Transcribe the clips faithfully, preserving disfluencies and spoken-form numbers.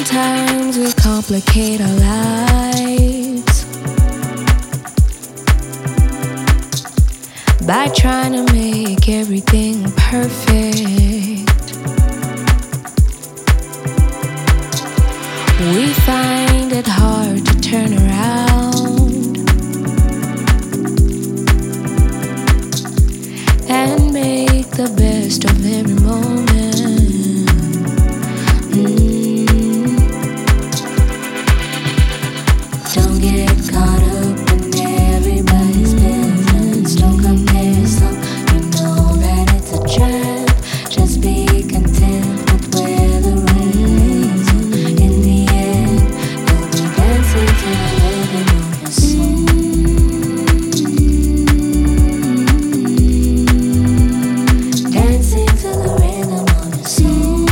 Sometimes we complicate our lives by trying to make everything perfect. We find it hard to turn around and make the best of every moment. Mm. Don't get caught up in everybody's business. Don't compare yourself, you know that it's a trap. Just be content with where the rain is. In the end, you'll be dancing to the rhythm of your soul. Dancing to the rhythm of your soul.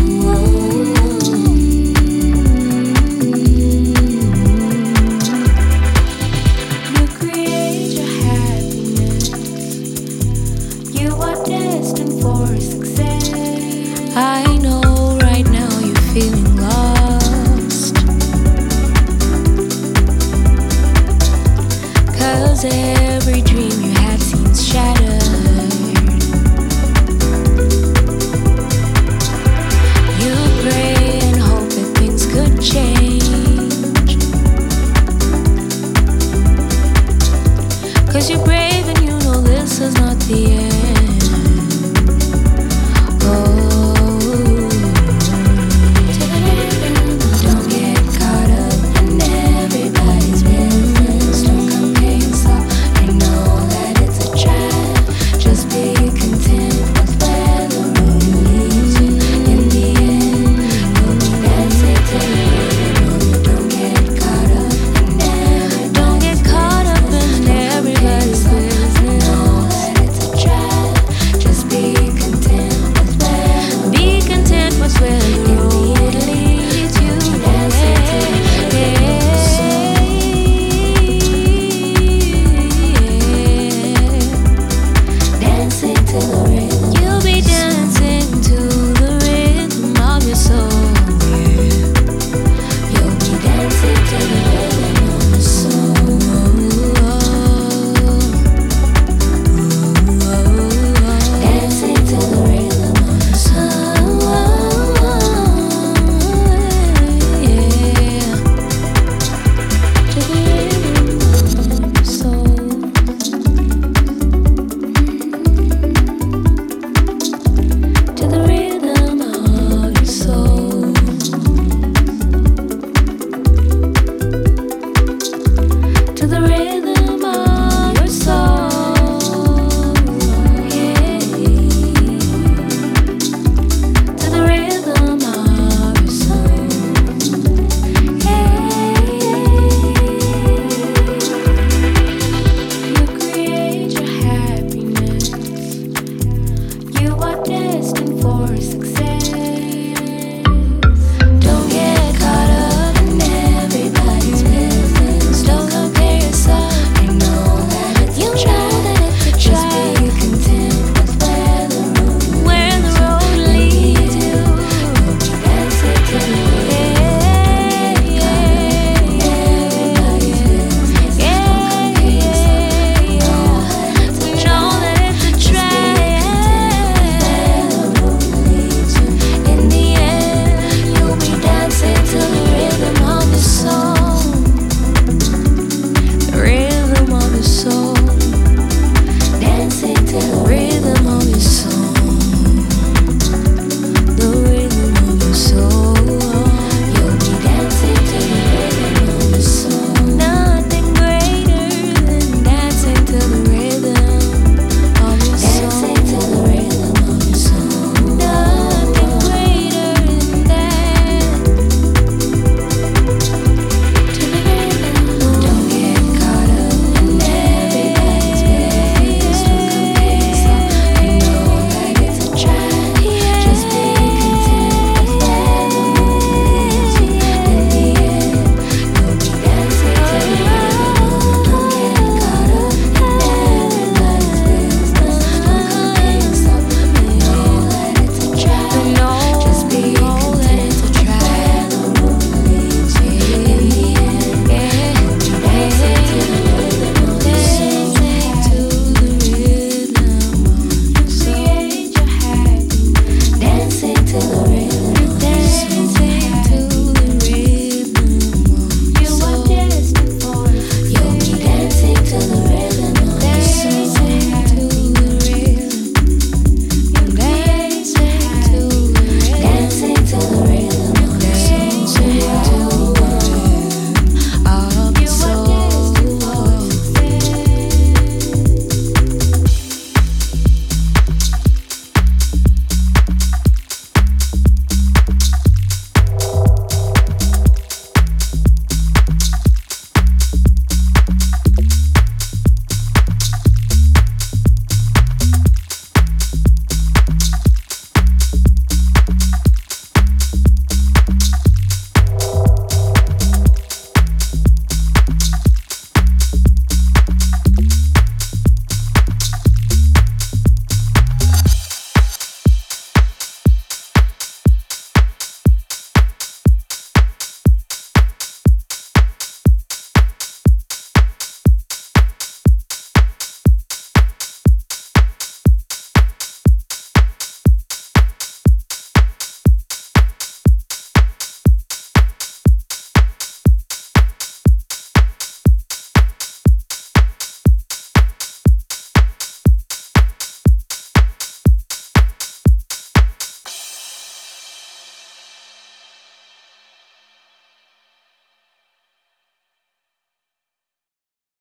You create your happiness. You are destined for success. I know right now you're feeling lost, 'cause